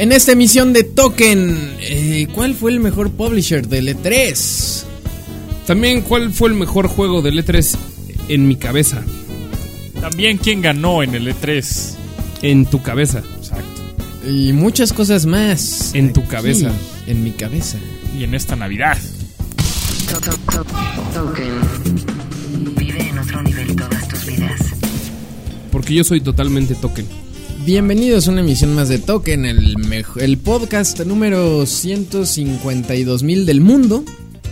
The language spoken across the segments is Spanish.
En esta emisión de Token, ¿cuál fue el mejor publisher del E3? También, ¿cuál fue el mejor juego del E3 en mi cabeza? También, ¿quién ganó en el E3? En tu cabeza. Exacto. Y muchas cosas más. En tu cabeza. En mi cabeza. Y en esta Navidad. Token. Vive en otro nivel todas tus vidas. Porque yo soy totalmente Token. Bienvenidos a una emisión más de Token, el podcast número 152,000 del mundo.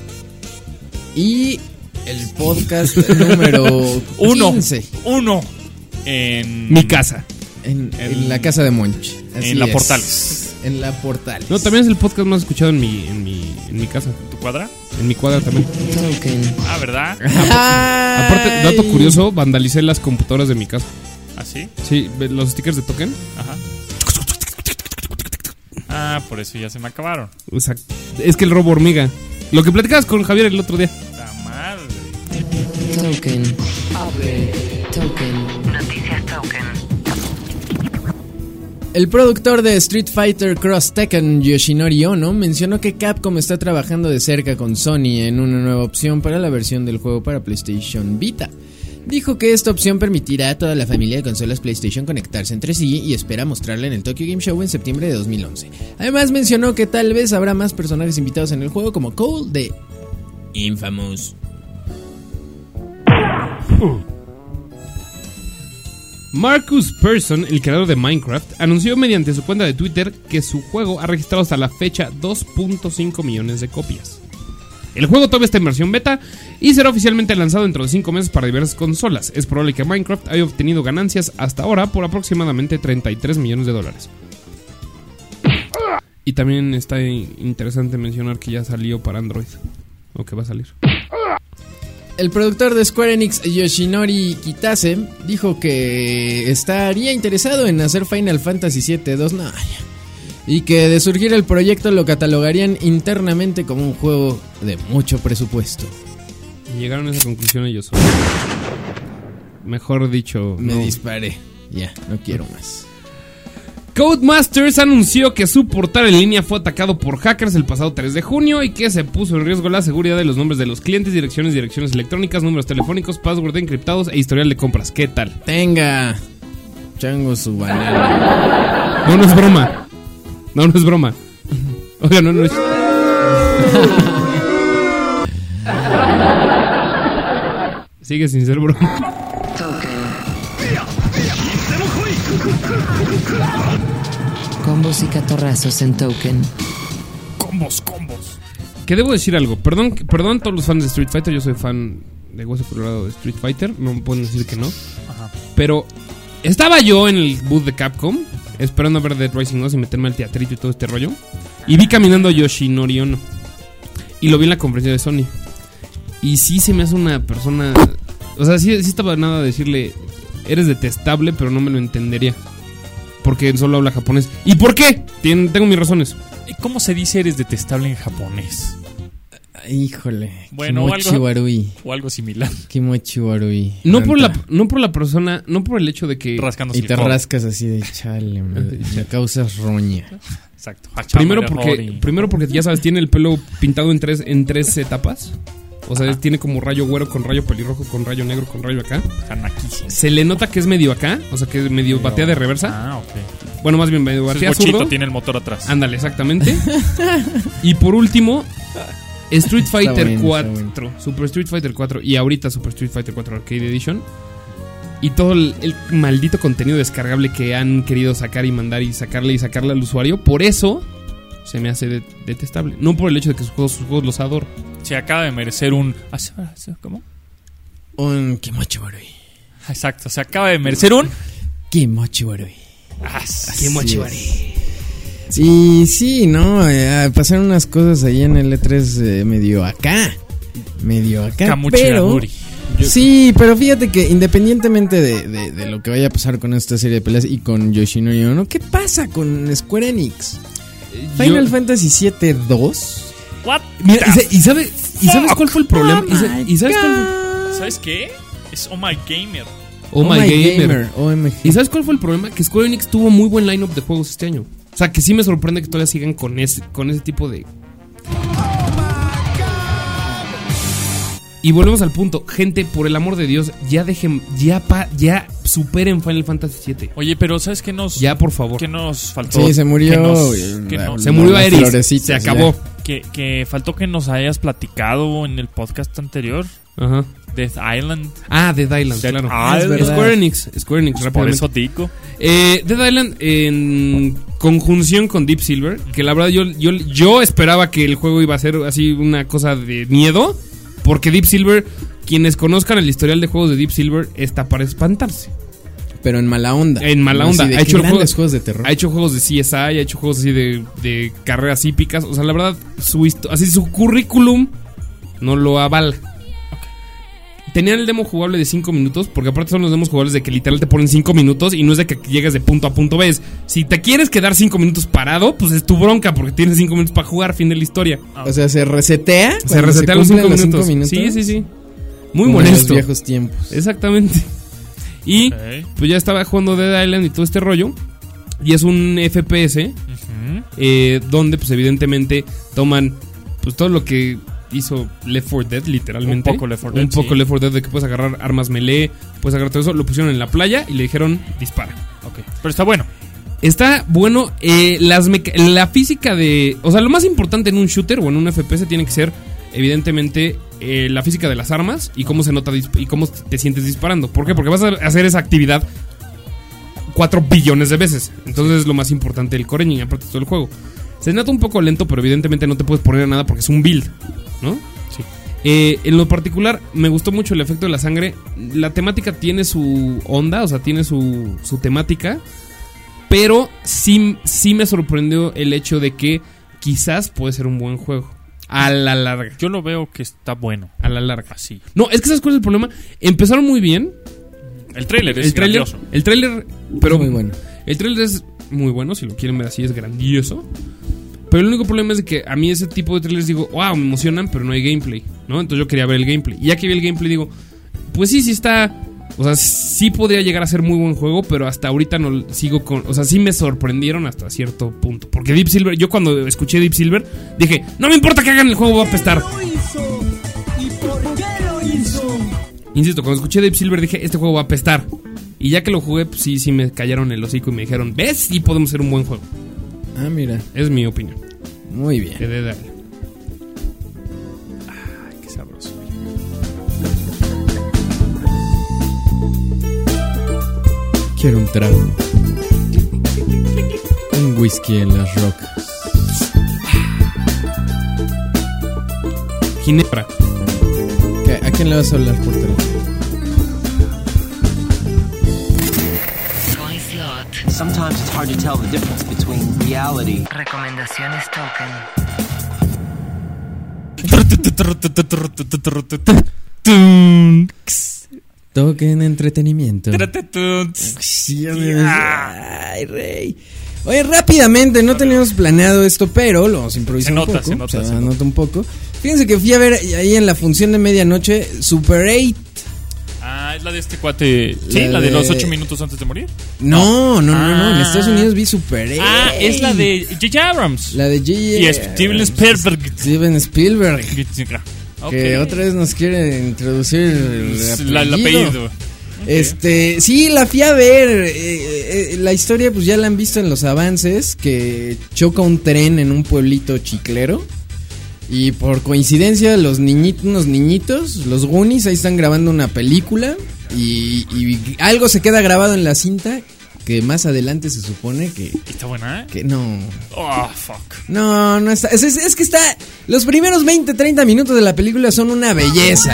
Y el podcast número 15. Uno en mi casa. En la casa de Monch. En la Portales. En la Portales. No, también es el podcast más escuchado en mi casa. ¿Tu cuadra? En mi cuadra también. Token. Ah, ¿verdad? Aparte, dato curioso, vandalicé las computadoras de mi casa. ¿Ah, sí? Sí, los stickers de Token. Ajá. Ah, por eso ya se me acabaron. Exacto. Es que el robo hormiga. Lo que platicabas con Javier el otro día. La madre. Token. Token. Noticias Token. El productor de Street Fighter Cross Tekken, Yoshinori Ono, mencionó que Capcom está trabajando de cerca con Sony en una nueva opción para la versión del juego para PlayStation Vita. Dijo que esta opción permitirá a toda la familia de consolas PlayStation conectarse entre sí y espera mostrarla en el Tokyo Game Show en septiembre de 2011. Además mencionó que tal vez habrá más personajes invitados en el juego como Cole de Infamous. Marcus Persson, el creador de Minecraft, anunció mediante su cuenta de Twitter que su juego ha registrado hasta la fecha 2.5 millones de copias. El juego todavía está en versión beta y será oficialmente lanzado dentro de 5 meses para diversas consolas. Es probable que Minecraft haya obtenido ganancias hasta ahora por aproximadamente 33 millones de dólares. Y también está interesante mencionar que ya salió para Android, o que va a salir. El productor de Square Enix, Yoshinori Kitase, dijo que estaría interesado en hacer Final Fantasy VII 2. No, y que de surgir el proyecto lo catalogarían internamente como un juego de mucho presupuesto. Llegaron a esa conclusión ellos. Mejor dicho, me no. disparé. Ya, no quiero más. Codemasters anunció que su portal en línea fue atacado por hackers el pasado 3 de junio y que se puso en riesgo la seguridad de los nombres de los clientes, direcciones electrónicas, números telefónicos, password encriptados e historial de compras. ¿Qué tal? Tenga, chango su banana. No es broma. No es broma. Oiga, no es. Sigue sin ser broma. Combos y catorrazos en Token. Combos. Que debo decir algo. Perdón a todos los fans de Street Fighter. Yo soy fan de Hueso Colorado de Street Fighter. No me pueden decir que no. Ajá. Pero estaba yo en el booth de Capcom esperando a ver Dead Rising 2 y meterme al teatrito y todo este rollo. Y vi caminando a Yoshinori Ono. Y lo vi en la conferencia de Sony. Y sí se me hace una persona... O sea, sí estaba nada de decirle... Eres detestable, pero no me lo entendería. Porque solo habla japonés. ¿Y por qué? Tengo mis razones. ¿Cómo se dice eres detestable en japonés? Híjole. Bueno, o algo similar. Kimochi warui. No por la persona, no por el hecho de que... Y te rascas así de chale, me causas roña. Exacto. Primero porque ya sabes, tiene el pelo pintado en tres etapas. O sea, tiene como rayo güero con rayo pelirrojo, con rayo negro, con rayo acá. Se le nota que es medio acá, o sea, que es medio batea de reversa. Ah, ok. Bueno, más bien medio batea zurdo. Tiene el motor atrás. Ándale, exactamente. Y por último, Street Fighter 4, Super Street Fighter 4 y ahorita Super Street Fighter 4 Arcade Edition. Y todo el maldito contenido descargable que han querido sacar y mandar y sacarle al usuario. Por eso se me hace detestable. No por el hecho de que sus juegos los adoro. Se acaba de merecer un... ¿Cómo? Un Kimochi warui. Exacto, se acaba de merecer un... Kimochi warui. Kimochi warui. Sí, no, pasaron unas cosas ahí en el E3 medio acá, pero... Sí, pero fíjate que independientemente de lo que vaya a pasar con esta serie de peleas y con Yoshinori Ono, ¿qué pasa con Square Enix? Final Fantasy VII 2. What? Mira, ¿y sabes cuál fue el problema? ¿Sabes qué? Es Oh My Gamer. Oh My Gamer. OMG. ¿Y sabes cuál fue el problema? Que Square Enix tuvo muy buen lineup de juegos este año. sea, que sí me sorprende que todavía sigan con ese tipo de... Y volvemos al punto, gente, por el amor de Dios, ya dejen, ya superen Final Fantasy VII. Oye, pero ¿sabes qué nos... Ya, por favor. ¿Qué nos faltó? Sí, se murió. Se murió Aeris, se acabó. Que faltó que nos hayas platicado en el podcast anterior. Ajá. Death Island. Ah, Death Island, claro. Island. Square Enix, rápidamente. Por eso digo. Death Island en conjunción con Deep Silver, que la verdad yo esperaba que el juego iba a ser así una cosa de miedo, porque Deep Silver, quienes conozcan el historial de juegos de Deep Silver, está para espantarse. Pero en mala onda. En mala onda. Ha hecho juegos de terror. Ha hecho juegos de CSI, ha hecho juegos así de carreras hípicas. O sea, la verdad, su currículum no lo avala. Tenían el demo jugable de 5 minutos, porque aparte son los demos jugables de que literal te ponen 5 minutos y no es de que llegues de punto a punto. Ves, si te quieres quedar 5 minutos parado, pues es tu bronca, porque tienes 5 minutos para jugar, fin de la historia. O sea, se resetea. Se resetea los 5 minutos. Sí. Muy como molesto. En los viejos tiempos. Exactamente. Y pues ya estaba jugando Dead Island y todo este rollo. Y es un FPS donde pues evidentemente toman pues todo lo que hizo Left 4 Dead, literalmente. Un poco Left 4 Dead. Un poco Left 4 Dead, de que puedes agarrar armas melee, puedes agarrar todo eso. Lo pusieron en la playa y le dijeron dispara. Okay. Pero está bueno. Está bueno. La física de... O sea, lo más importante en un shooter o en un FPS tiene que ser evidentemente la física de las armas y cómo se nota y cómo te sientes disparando. ¿Por qué? Porque vas a hacer esa actividad 4 billones de veces. Entonces es lo más importante del core y aparte todo el juego. Se nota un poco lento, pero evidentemente no te puedes poner a nada porque es un build, ¿no? Sí. En lo particular, me gustó mucho el efecto de la sangre. La temática tiene su onda, o sea, tiene su temática. Pero sí me sorprendió el hecho de que quizás puede ser un buen juego. A la larga. Yo lo veo que está bueno. A la larga. Sí. No, es que ¿sabes cuál es el problema? Empezaron muy bien. El tráiler es grandioso. El tráiler, pero es muy bueno. El tráiler es muy bueno, si lo quieren ver así, es grandioso. Pero el único problema es de que a mí ese tipo de trailers digo, wow, me emocionan, pero no hay gameplay, ¿no? Entonces yo quería ver el gameplay. Y ya que vi el gameplay digo, pues sí está... O sea, sí podría llegar a ser muy buen juego, pero hasta ahorita no sigo con... O sea, sí me sorprendieron hasta cierto punto. Porque Deep Silver, yo cuando escuché Deep Silver, dije, no me importa que hagan el juego, va a apestar. Insisto, cuando escuché Deep Silver dije, este juego va a apestar. Y ya que lo jugué, pues sí me callaron el hocico y me dijeron, ¿ves? Sí podemos hacer un buen juego. Ah, mira. Es mi opinión. Muy bien. De Dead Island. Ay, qué sabroso. Quiero un trago. Un whisky en las rocas. Ginebra. ¿A quién le vas a hablar por teléfono? Sometimes it's hard to tell the difference between reality. Recomendaciones Token. Token entretenimiento. Ah. Ay, rey. Oye, rápidamente, no teníamos planeado esto, pero lo vamos a improvisar un poco. Se nota un poco. Fíjense que fui a ver ahí en la función de medianoche Super 8. Ah, es la de este cuate. Sí, la de los 8 minutos antes de morir. No. En Estados Unidos vi Super 8. Ah, es la de J.J. Abrams. La de J.J. Y Steven Spielberg. Steven Spielberg. Okay. Que otra vez nos quiere introducir el apellido. Sí, la fui a ver. La historia pues ya la han visto en los avances, que choca un tren en un pueblito chiclero. Y por coincidencia unos niñitos, los Goonies, ahí están grabando una película. Y algo se queda grabado en la cinta, que más adelante se supone que... ¿Está buena? Que no... Oh, fuck. No está... Es que está... Los primeros 20-30 minutos de la película son una belleza.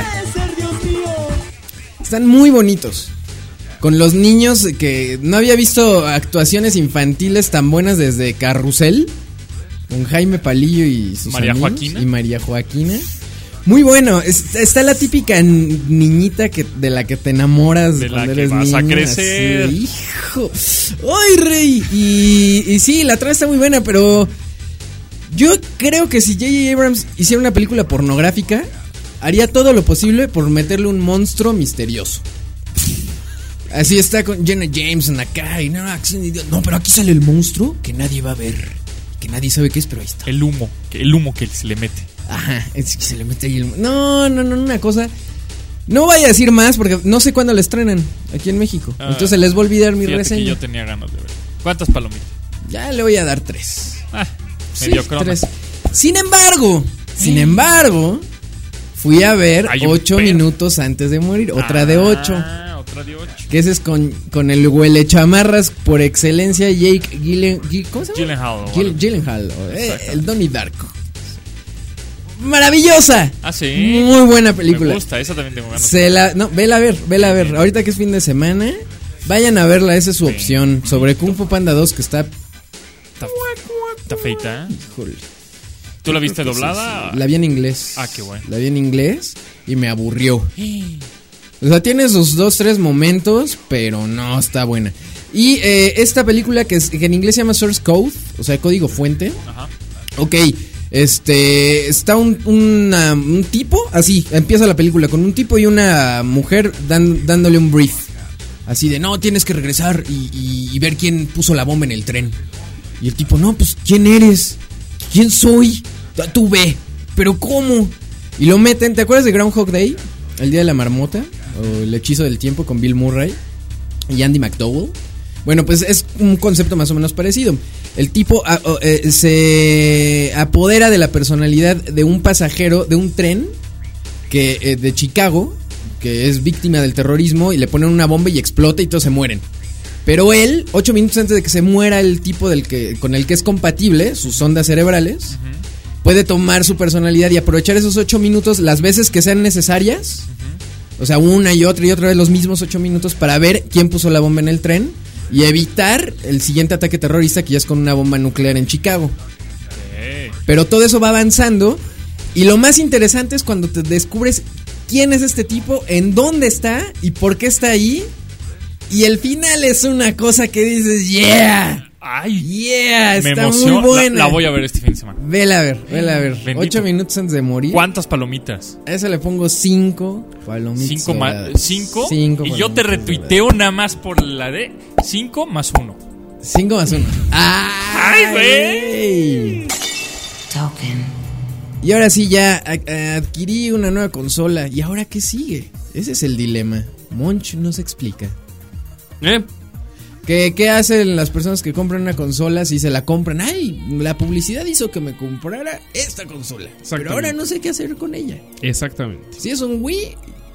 Están muy bonitos. Con los niños, que no había visto actuaciones infantiles tan buenas desde Carrusel, con Jaime Palillo y sus María amigos, Joaquina. y María Joaquina. Muy bueno. Está la típica niñita de la que te enamoras de cuando la que eres vas niño, a crecer. así, hijo. ¡Ay, rey! Y sí, la trama está muy buena, pero yo creo que si J.J. Abrams hiciera una película pornográfica, haría todo lo posible por meterle un monstruo misterioso. Así está con Jenna Jameson acá y no, acción de Dios. No, pero aquí sale el monstruo que nadie va a ver, que nadie sabe qué es, pero ahí está. El humo que se le mete. Ajá, es que se le mete ahí el... No, una cosa. No vaya a decir más porque no sé cuándo la estrenan aquí en México. Entonces les voy a olvidar mi reseña. Que yo tenía ganas de ver. ¿Cuántas palomitas? Ya le voy a dar 3. Medio croma. 3. Sin embargo, fui a ver 8 minutos antes de morir. Otra de 8. Otra de 8. Que ese es con el huele chamarras por excelencia, Jake ¿cómo se llama? Gyllenhaal. El Donnie Darko. Maravillosa. Sí. Muy buena película. Me gusta, esa también tengo ganas. Vela a ver. Ahorita que es fin de semana, vayan a verla, esa es su opción. Sobre Kung Fu Panda 2 que está feita. Híjole. ¿Tú la viste doblada? Sí. La vi en inglés. Qué bueno. La vi en inglés y me aburrió. O sea, tiene sus 2-3 momentos, pero no está buena. Y esta película que en inglés se llama Source Code, o sea, código fuente. Ajá. Ok, está un tipo, así, empieza la película con un tipo y una mujer dándole un brief. Así de, no, tienes que regresar y ver quién puso la bomba en el tren. Y el tipo, no, pues, ¿quién eres? ¿Quién soy? Tú ve. ¿Pero cómo? Y lo meten, ¿te acuerdas de Groundhog Day? El día de la marmota, o El hechizo del tiempo con Bill Murray y Andy McDowell. Bueno, pues es un concepto más o menos parecido. El tipo se apodera de la personalidad de un pasajero de un tren que de Chicago, que es víctima del terrorismo, y le ponen una bomba y explota y todos se mueren. Pero él, 8 minutos antes de que se muera el tipo con el que es compatible, sus ondas cerebrales, puede tomar su personalidad y aprovechar esos 8 minutos las veces que sean necesarias. O sea, una y otra vez los mismos 8 minutos para ver quién puso la bomba en el tren y evitar el siguiente ataque terrorista, que ya es con una bomba nuclear en Chicago. Pero todo eso va avanzando y lo más interesante es cuando te descubres quién es este tipo, en dónde está y por qué está ahí. Y el final es una cosa que dices, yeah, está muy buena. La voy a ver este fin de semana. Vela a ver. Bendito. 8 minutos antes de morir. ¿Cuántas palomitas? A eso le pongo 5 palomitas. 5 y yo te retuiteo nada más por la de 5 más 1. 5 más 1. ¡Ay, güey! Y ahora sí, ya adquirí una nueva consola. ¿Y ahora qué sigue? Ese es el dilema. Monch no se explica. ¿Qué hacen las personas que compran una consola si se la compran? ¡Ay! La publicidad hizo que me comprara esta consola. Pero ahora no sé qué hacer con ella. Exactamente. Si es un Wii,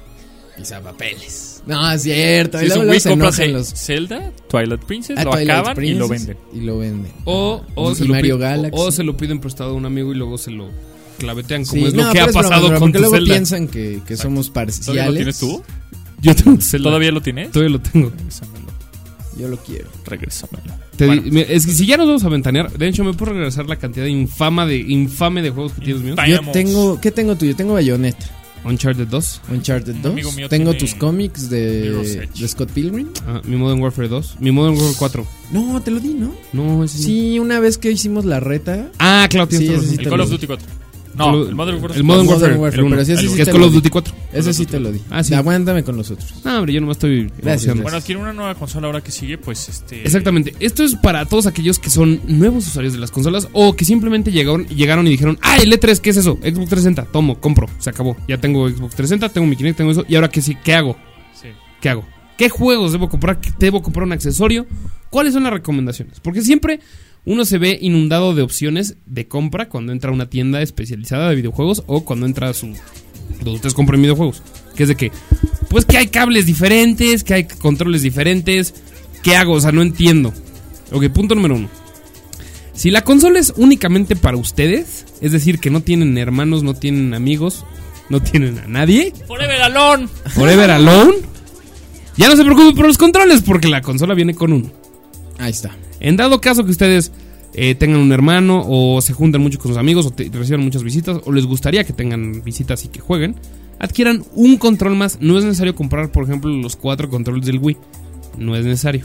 pisapapeles. No, es cierto. Si es un Wii, compras Zelda, Twilight Princess, lo acaban Princess, y lo venden. O Mario Galaxy. O se lo piden prestado a un amigo y luego se lo clavetean, como es lo que ha pasado con tu luego Zelda. Piensan que somos parciales. ¿Todavía lo tienes tú? Yo tengo Zelda. ¿Todavía lo tienes? Todavía lo tengo. Regrésamelo. Yo lo quiero. Regrésamelo. Es que si ya nos vamos a ventanear, de hecho me puedo regresar la cantidad infame de juegos que tienes míos. Yo tengo, ¿qué tengo tuyo? Tengo Bayonetta. Uncharted 2. Tengo tus cómics de Scott Pilgrim. Mi Modern Warfare 2. Mi Modern Warfare 4. No, te lo di, ¿no? No, ese sí, una vez que hicimos la reta. Claro, tienes el Call of Duty 4. No, el Modern Warfare. El Modern Warfare, pero sí, que es Call of Duty 4. Ese sí te lo di. Sí. Aguántame con los otros. No, hombre, yo nomás estoy... Gracias. Bueno, adquirir una nueva consola ahora que sigue, pues Exactamente. Esto es para todos aquellos que son nuevos usuarios de las consolas o que simplemente llegaron y dijeron, el E3, ¿qué es eso? Xbox 360, compro, se acabó. Ya tengo Xbox 360, tengo mi Kinect, tengo eso. ¿Y ahora qué sí? ¿Qué hago? ¿Qué hago? ¿Qué juegos debo comprar? ¿Debo comprar un accesorio? ¿Cuáles son las recomendaciones? Porque siempre uno se ve inundado de opciones de compra cuando entra a una tienda especializada de videojuegos o cuando entra a donde ustedes compran videojuegos. Que es de que, pues que hay cables diferentes, que hay controles diferentes. ¿Qué hago? O sea, no entiendo. Ok, punto número 1. Si la consola es únicamente para ustedes, es decir, que no tienen hermanos, no tienen amigos, no tienen a nadie. Forever Alone. Forever Alone. Ya no se preocupen por los controles porque la consola viene con uno. Ahí está. En dado caso que ustedes tengan un hermano o se juntan mucho con sus amigos o reciban muchas visitas o les gustaría que tengan visitas y que jueguen, adquieran un control más. No es necesario comprar, por ejemplo, los 4 controles del Wii. No es necesario.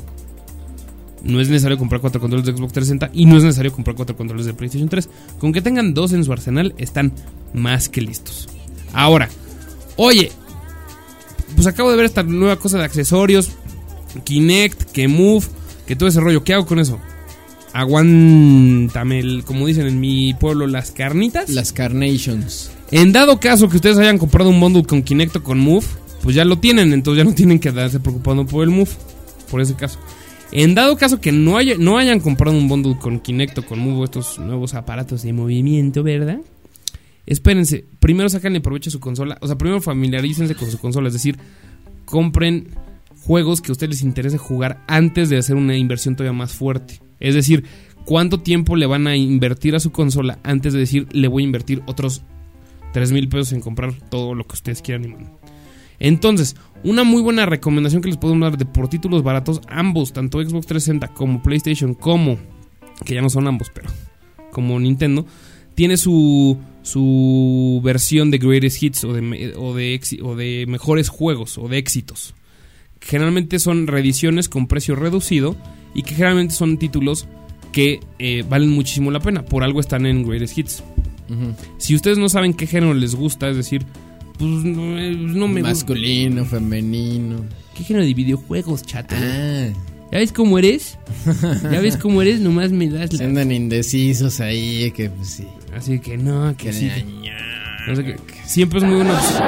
No es necesario comprar 4 controles de Xbox 360 y no es necesario comprar 4 controles de PlayStation 3. Con que tengan 2 en su arsenal están más que listos. Ahora, oye, pues acabo de ver esta nueva cosa de accesorios. Kinect, que Move, que todo ese rollo. ¿Qué hago con eso? Aguántame, como dicen en mi pueblo, las carnitas. Las carnations. En dado caso que ustedes hayan comprado un bundle con Kinect o con Move, pues ya lo tienen, entonces ya no tienen que darse preocupando por el Move, por ese caso. En dado caso que no hayan comprado un bundle con Kinect o con Move, estos nuevos aparatos de movimiento, ¿verdad? Espérense, primero sácanle provecho a su consola, o sea, primero familiarícense con su consola, es decir, compren juegos que a ustedes les interese jugar antes de hacer una inversión todavía más fuerte. Es decir, ¿cuánto tiempo le van a invertir a su consola antes de decir, le voy a invertir otros 3,000 pesos en comprar todo lo que ustedes quieran y manden? Entonces, una muy buena recomendación que les puedo dar de por títulos baratos, ambos, tanto Xbox 360 como PlayStation, como, que ya no son ambos, pero como Nintendo, tiene su versión de Greatest Hits o de mejores juegos o de éxitos. Generalmente son reediciones con precio reducido y que generalmente son títulos que valen muchísimo la pena. Por algo están en Greatest Hits. Uh-huh. Si ustedes no saben qué género les gusta, es decir, pues no me masculino, femenino. ¿Qué género de videojuegos, chato? ¿Ya ves cómo eres? ¿Ya ves cómo eres? Nomás me das la... Se andan indecisos ahí, que pues sí. Así que no, que sí. No sé, que siempre es muy buena opción.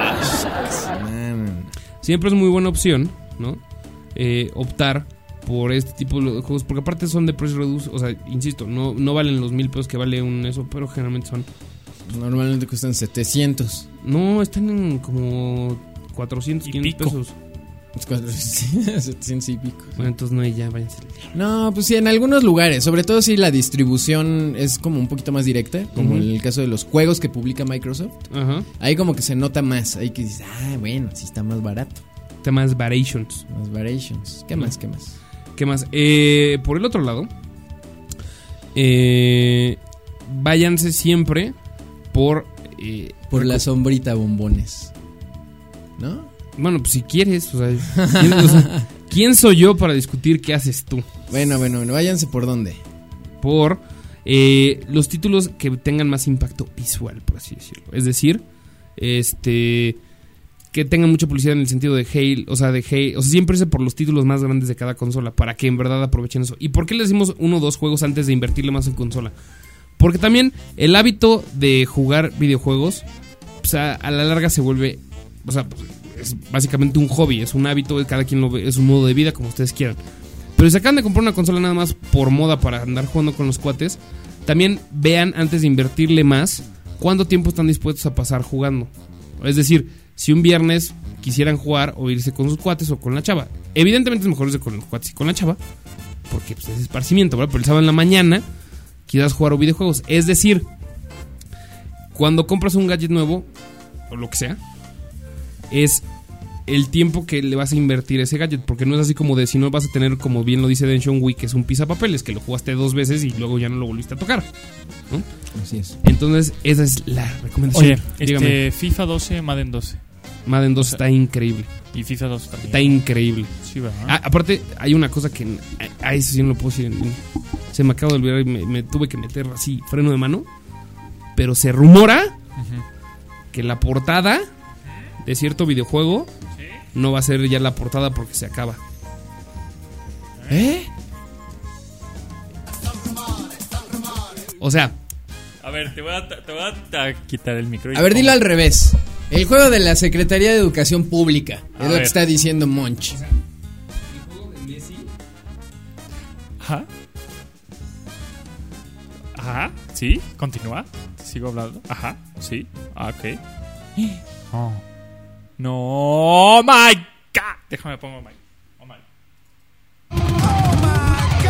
Siempre es muy buena opción, ¿no? Optar por este tipo de juegos, porque aparte son de precio reducido. O sea, insisto, no valen los 1,000 pesos que vale un eso, pero generalmente son... Normalmente cuestan 700. No, están en como 400, 500 pesos. 700 y pico. Bueno, entonces no, ya váyanse. No, pues sí, en algunos lugares, sobre todo si la distribución es como un poquito más directa, como en el caso de los juegos que publica Microsoft. Ahí como que se nota más, ahí que dices, bueno, sí está más barato. Está más variations. Más variations. ¿Qué más? ¿Qué más? Por el otro lado, váyanse siempre por la sombrita bombones, ¿no? Bueno, pues si quieres, o sea, ¿quién soy yo para discutir qué haces tú? Bueno, váyanse por dónde. Por los títulos que tengan más impacto visual, por así decirlo. Es decir, que tengan mucha publicidad en el sentido de Halo, o sea, siempre irse por los títulos más grandes de cada consola para que en verdad aprovechen eso. ¿Y por qué les decimos 1 o 2 juegos antes de invertirle más en consola? Porque también el hábito de jugar videojuegos, pues a la larga se vuelve, o sea, es básicamente un hobby, es un hábito, cada quien lo ve, es un modo de vida, como ustedes quieran. Pero si acaban de comprar una consola nada más por moda para andar jugando con los cuates, también vean antes de invertirle más cuánto tiempo están dispuestos a pasar jugando. Es decir, si un viernes quisieran jugar o irse con sus cuates o con la chava, evidentemente es mejor irse con los cuates y con la chava, porque pues, es esparcimiento, ¿verdad? Pero el sábado en la mañana quieras jugar videojuegos. Es decir, cuando compras un gadget nuevo o lo que sea, es el tiempo que le vas a invertir a ese gadget, porque no es así como de si no vas a tener, como bien lo dice Denshon Wii, que es un pisapapeles, que lo jugaste 2 veces y luego ya no lo volviste a tocar, ¿no? Así es. Entonces esa es la recomendación. Oye, FIFA 12, Madden 12. Madden 12 está increíble. Y FIFA 12 también. Está increíble. Sí, ¿verdad? Aparte hay una cosa que a eso sí no lo puedo decir, se me acaba de olvidar y me tuve que meter así freno de mano, pero se rumora que la portada de cierto videojuego no va a ser ya la portada porque se acaba. O sea, a ver, te voy a quitar el micro. A ver, dilo al revés. El juego de la Secretaría de Educación Pública es lo que está diciendo Monch. O sea, el juego de Messi. Ajá, sí, continúa. Sigo hablando. Ajá, sí. Ok. Oh. No, my God. Déjame pongo my. Oh my. Oh my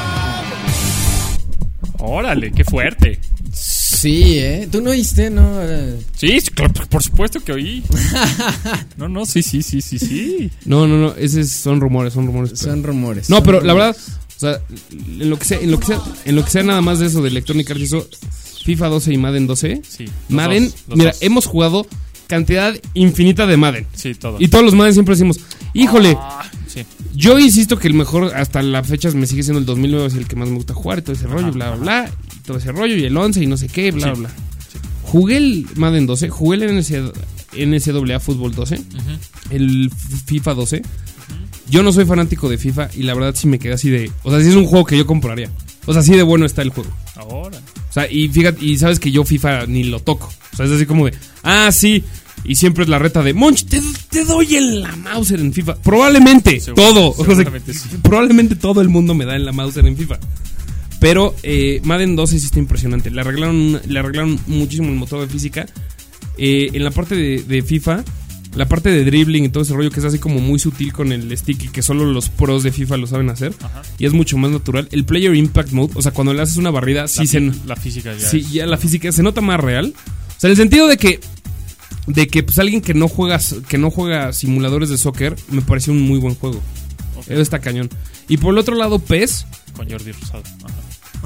God. Órale, qué fuerte. Sí, ¿Tú no oíste, no? Sí, por supuesto que oí. No, sí. No, esos son rumores. Son rumores. No, pero la verdad, o sea, en lo que sea nada más de eso de Electronic Arts, eso, FIFA 12 y Madden 12. Sí. Madden, dos. Hemos jugado cantidad infinita de Madden. Sí, todo. Y todos los Madden siempre decimos, híjole, sí. Yo insisto que el mejor hasta la fecha me sigue siendo el 2009, es el que más me gusta jugar y todo ese rollo, bla, bla, y todo ese rollo, y el 11 y no sé qué, bla, bla. Sí. Jugué el Madden 12, jugué el NCAA Fútbol 12, el FIFA 12. Yo no soy fanático de FIFA y la verdad sí me quedé así de... O sea, sí es un juego que yo compraría. O sea, así de bueno está el juego. Ahora. O sea, y fíjate, y sabes que yo FIFA ni lo toco. O sea, es así como de... Ah, sí. Y siempre es la reta de... Monch, te doy en la Mauser en FIFA. Probablemente todo. Seguramente o sea, sí. Probablemente todo el mundo me da en la Mauser en FIFA. Pero Madden 12 sí está impresionante. Le arreglaron muchísimo el motor de física. En la parte de FIFA, la parte de dribbling y todo ese rollo que es así como muy sutil con el stick y que solo los pros de FIFA lo saben hacer. Ajá. Y es mucho más natural. El Player Impact Mode, o sea, cuando le haces una barrida, La física ya sí, es. ya la física se nota más real. O sea, en el sentido de que pues alguien que no juega simuladores de soccer, me pareció un muy buen juego. Okay. Eso está cañón. Y por el otro lado, PES. Con Jordi Rosado. Ajá.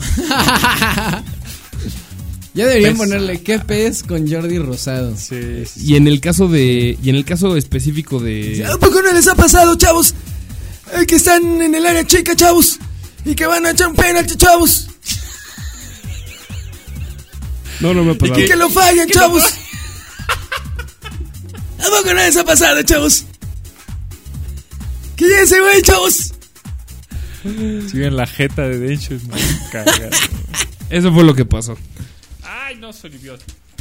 Ya deberían PES. ponerle ¿qué pez con Jordi Rosado? Sí. Y en el caso específico de... ¿A poco no les ha pasado, chavos? Que están en el área chica, chavos. Y que van a echar un penalti, chavos. No me ha pasado. Y que lo fallan, chavos. ¿A poco no les ha pasado, chavos? Que ya ese güey, chavos. Siguen la jeta de Dencho. Es muy cagado. Eso fue lo que pasó. Ay, no, soy idiota.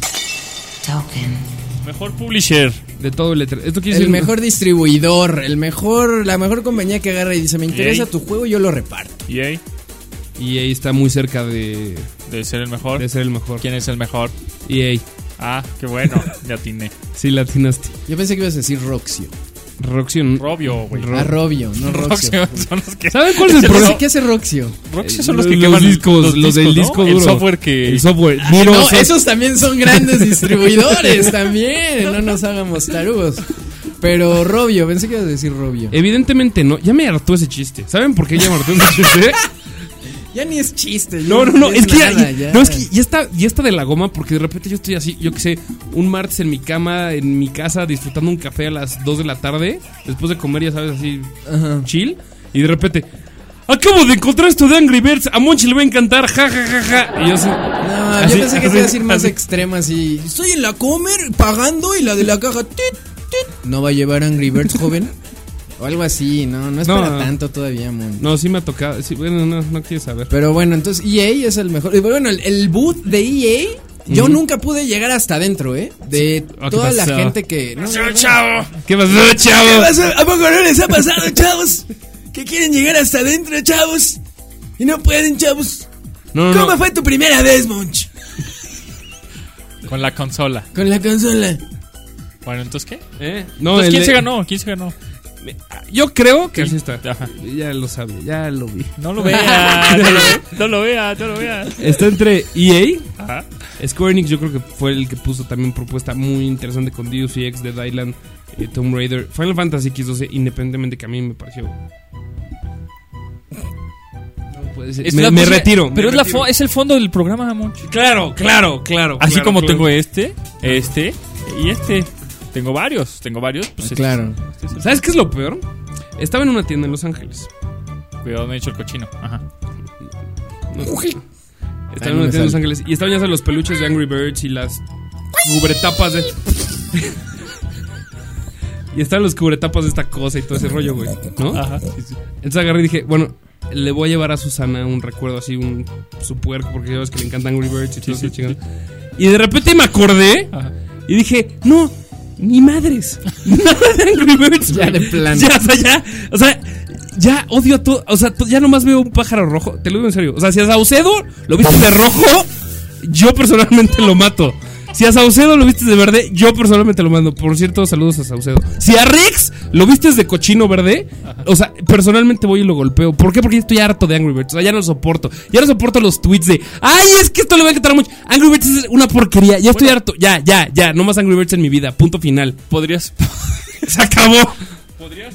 Token. Mejor publisher. De todo el E3. Esto quiere El decir... mejor distribuidor, la mejor compañía que agarra y dice, me interesa tu juego, yo lo reparto. EA. EA está muy cerca de Debe ser el mejor. ser el mejor. ¿Quién es el mejor? EA. Ah, qué bueno. Ya atiné. Sí, la atinaste. Yo pensé que ibas a decir Roxio. Roxion. Robio, güey. Robio, no Roxio. Roxio son los que... ¿Saben cuál es el problema? ¿Qué hace Roxio? Roxio son los Los que queman discos, los del disco ¿no? duro. El software que... El software. No, esos también son grandes distribuidores también. No nos hagamos tarugos. Pero Robio, pensé que ibas a decir Robio. Evidentemente no. Ya me hartó ese chiste. ¿Saben por qué ya me hartó ese chiste? Ya ni es chiste. No, ya es que nada, no, es que ya está de la goma porque de repente yo estoy así, yo qué sé, un martes en mi cama, en mi casa, disfrutando un café a las 2 de la tarde, después de comer, ya sabes, así, Ajá. chill, y de repente, acabo de encontrar esto de Angry Birds, a Monchi le va a encantar, ja, ja, ja, ja, y yo así, No, así, yo pensé que te iba a decir más así. extrema, así. Estoy en la Comer pagando y la de la caja. Tit, tit. ¿No va a llevar Angry Birds, joven? O algo así, no es No. para tanto todavía, mon. No, sí me ha tocado, sí, bueno, no quieres saber. Pero bueno, entonces EA es el mejor. Y bueno, el boot de EA, yo nunca pude llegar hasta adentro, ¿eh? De ¿Qué toda la pasó? gente que. No, chavo! ¿Qué pasó, chavo? ¿Qué pasó? ¿A poco no les ha pasado, chavos? Que quieren llegar hasta adentro, chavos. Y no pueden, chavos. No, ¿Cómo fue tu primera vez, Monch? Con la consola. Con la consola. Bueno, ¿entonces qué? No, Entonces, ¿quién el- se ganó? ¿Quién se ganó? Yo creo que así está. Ajá. Ya lo sabe, ya lo vi. No lo vea, no lo vea. Está entre EA, Ajá. Square Enix. Yo creo que fue el que puso también propuesta muy interesante con Deus Ex, Dead Island, Tomb Raider, Final Fantasy X12, independientemente que a mí me pareció. No puede ser. Me retiro. Pero me retiro. es el fondo del programa, Moncho. Claro. Así claro, como claro. tengo este y este. Tengo varios. Pues Claro. este es el- ¿Sabes qué es lo peor? Estaba en una tienda en Los Ángeles. Cuidado, me he hecho el cochino. Ajá. Estaba en una tienda en Los Ángeles y estaban ya sabes, los peluches de Angry Birds y las cubretapas de. Y estaban los cubretapas de esta cosa y todo ese rollo, güey, ¿no? Ajá. Entonces agarré y dije, bueno, le voy a llevar a Susana un recuerdo así, su puerco, porque ya sabes que le encanta Angry Birds y todo eso, chingado. Y de repente me acordé Ajá. y dije, no, ni madres. Nada de Angry Birds. Ya güey. de plano. Ya odio a todo. O sea, ya nomás veo un pájaro rojo. Te lo digo en serio. O sea, si a Saucedo lo viste de rojo, yo personalmente lo mato. Si a Saucedo lo vistes de verde, yo personalmente lo mando. Por cierto, saludos a Saucedo. Si a Rex lo vistes de cochino verde, o sea, personalmente voy y lo golpeo. ¿Por qué? Porque estoy harto de Angry Birds. O sea, ya no lo soporto. Ya no soporto los tweets de ¡ay, es que esto le va a encantar mucho! Angry Birds es una porquería. Ya estoy harto. Ya. No más Angry Birds en mi vida. Punto final. Podrías Se acabó. podrías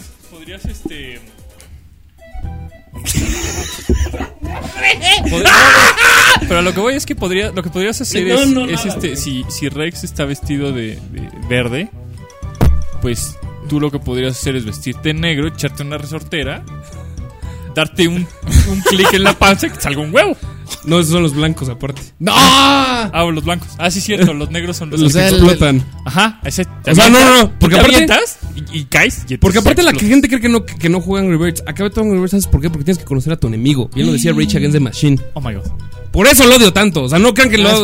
Pero lo que voy es que lo que podrías hacer si Rex está vestido de verde, pues tú lo que podrías hacer es vestirte en negro, echarte una resortera darte un clic en la panza y que salga un huevo. No, esos son los blancos aparte. ¡No! Ah, los blancos. Ah, sí, cierto. Los negros son los Los que sea, explotan. Ajá, ese. O sea, no, porque te aparte- avientas y caes. Y Porque aparte la explotas. gente cree que no juega Angry Birds. Acaba todo Angry Birds, ¿sabes por qué? Porque tienes que conocer a tu enemigo. Bien lo decía Rage Against the Machine. Oh my god. Por eso lo odio tanto. O sea, no crean que lo odio.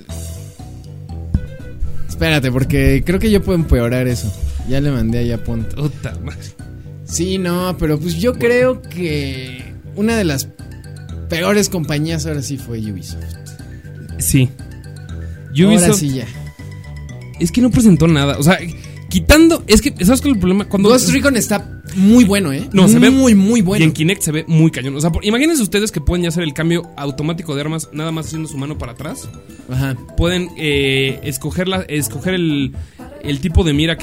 Espérate, porque creo que yo puedo empeorar eso. Ya le mandé allá punto. Puta madre. Sí, no, pero pues yo creo que una de las peores compañías ahora sí fue Ubisoft. Sí. Ahora Ubisoft sí ya. es que no presentó nada. O sea, quitando. Es que, ¿sabes cuál es el problema? Cuando. Ghost Recon está muy bueno, ¿eh? No, se ve muy, muy bueno. Y en Kinect se ve muy cañón. O sea, imagínense ustedes que pueden ya hacer el cambio automático de armas nada más haciendo su mano para atrás. Ajá. Pueden escoger el tipo de mira que.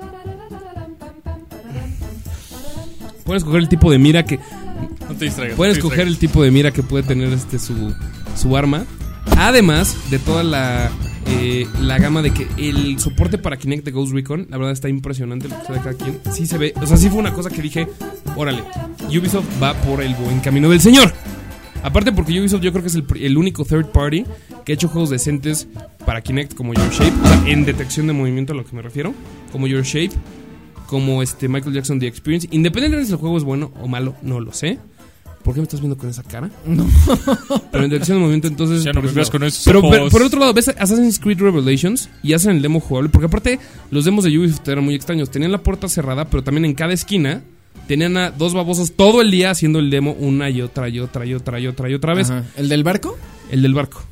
Pueden escoger el tipo de mira que. No te distraigas. Pueden no te escoger el tipo de mira que puede tener su arma. Además de toda la gama de que el soporte para Kinect de Ghost Recon, la verdad está impresionante lo que sabe cada quien. Sí se ve, o sea, sí fue una cosa que dije, órale, Ubisoft va por el buen camino del señor. Aparte porque Ubisoft yo creo que es el único third party que ha hecho juegos decentes para Kinect como Your Shape, o sea, en detección de movimiento a lo que me refiero, como Your Shape, como Michael Jackson The Experience. Independientemente si el juego es bueno o malo, no lo sé. ¿Por qué me estás viendo con esa cara? No. Pero en dirección de movimiento, entonces. Ya no por me eso veas no. con esos Pero ojos. por otro lado, ves Assassin's Creed Revelations y hacen el demo jugable. Porque aparte, los demos de Ubisoft eran muy extraños. Tenían la puerta cerrada, pero también en cada esquina tenían a dos babosos todo el día haciendo el demo una y otra vez. Ajá. ¿El del barco? El del barco.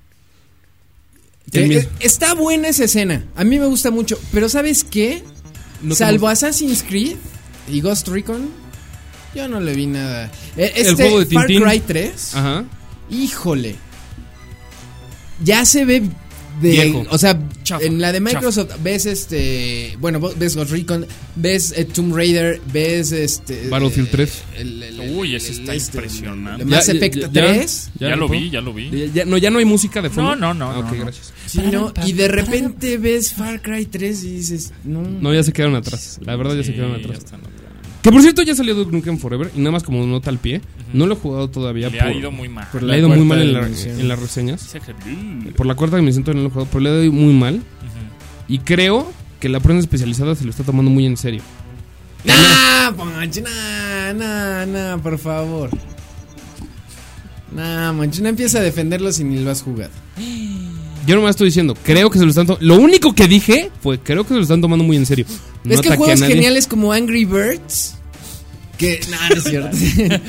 Está buena esa escena. A mí me gusta mucho. Pero ¿sabes qué? No Salvo Assassin's Creed y Ghost Recon, yo no le vi nada. El juego de Far Tintín. Cry 3, Ajá. híjole. Ya se ve Viejo. o sea, Chafa, en la de Microsoft ves bueno, ves Ghost Recon, ves Tomb Raider, ves Battlefield 3. Uy, ese está impresionante. el Mass Effect 3. Ya lo dijo. vi. Ya no hay música de fondo. No, Ah, ok, no. gracias. Sí, ¿no? Y de repente ves Far Cry 3 y dices, No, ya se quedaron atrás. La verdad, ya se quedaron atrás. Ya están atrás. Que por cierto ya salió Duke Nukem Forever. Y nada más como nota al pie. No lo he jugado todavía. Le ha ido muy mal. por Le ha ido muy mal dimensión. en las reseñas. Ese que- Por la cuarta dimensión todavía no lo he jugado. Pero le ha ido muy mal. Y creo que la prensa especializada se lo está tomando muy en serio. Nah, Poncho, nah, por favor. Nah, Moncho, no empieza a defenderlo si ni lo has jugado. Yo nomás estoy diciendo, creo que se lo están tomando. Lo único que dije fue, creo que se lo están tomando muy en serio. No Es que ataqué a juegos nadie. geniales como Angry Birds, que nah, no es cierto.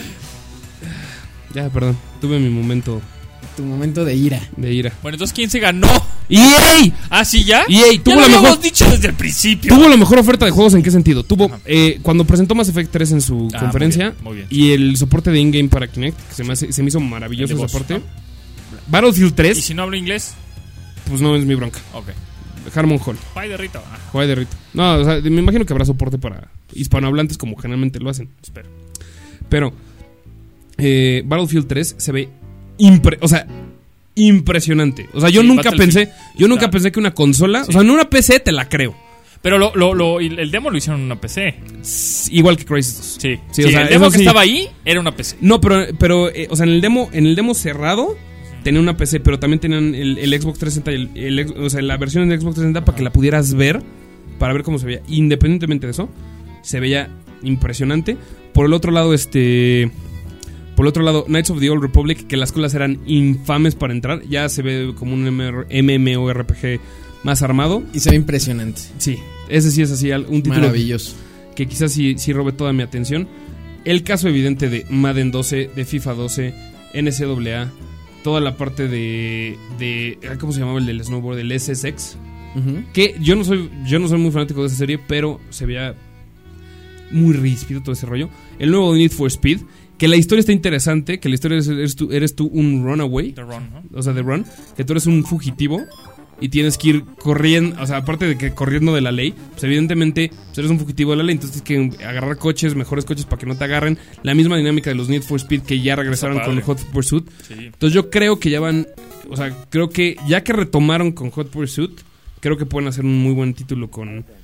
Ya, perdón. Tuve mi momento Tu momento de ira. de ira. Bueno, entonces, ¿quién se ganó? ¡EA! ¿Ah, sí, ya? EA Ya tuvo lo la mejor. habíamos dicho desde el principio. Tuvo la mejor oferta de juegos. ¿En qué sentido? Tuvo cuando presentó Mass Effect 3 en su conferencia muy bien. y el soporte de in-game para Kinect, que se me hizo maravilloso El de ese voz, soporte. Battlefield ¿Y 3, si no hablo inglés? pues no es mi bronca. Ok. Harmon Hall, Pay de Rito. Ah, juega de rito. No, o sea, me imagino que habrá soporte para hispanohablantes como generalmente lo hacen. espero. Pero Battlefield 3 se ve impresionante. O sea, yo Sí, nunca Battlefield. pensé que una consola, o sea, en una PC te la creo. Pero el demo lo hicieron en una PC. Igual que Crysis 2. Sí. Sí, Sí, o sea, el demo eso que sí. estaba ahí era una PC. No, pero o sea, en el demo cerrado tenía una PC, pero también tenían el Xbox 360 y o sea, la versión de Xbox 360 para que la pudieras ver, para ver cómo se veía. Independientemente de eso, se veía impresionante. Por el otro lado, Knights of the Old Republic, que las colas eran infames para entrar, ya se ve como un MMORPG más armado. Y se ve impresionante. Sí, ese sí es así, un título Maravilloso. que quizás sí robe toda mi atención. El caso evidente de Madden 12, de FIFA 12, NCAA, toda la parte de ¿cómo se llamaba el del snowboard? El SSX. Ujú. Que yo no soy muy fanático de esa serie, pero se veía muy ríspido todo ese rollo. El nuevo Need for Speed, que la historia está interesante, que la historia eres tú un runaway, The Run, ¿no? o sea, de run, que tú eres un fugitivo y tienes que ir corriendo, o sea, aparte de que corriendo de la ley, pues evidentemente pues eres un fugitivo de la ley, entonces tienes que agarrar mejores coches para que no te agarren. La misma dinámica de los Need for Speed que ya regresaron con Hot Pursuit. Sí. Entonces yo creo que ya van, o sea, creo que ya que retomaron con Hot Pursuit, creo que pueden hacer un muy buen título con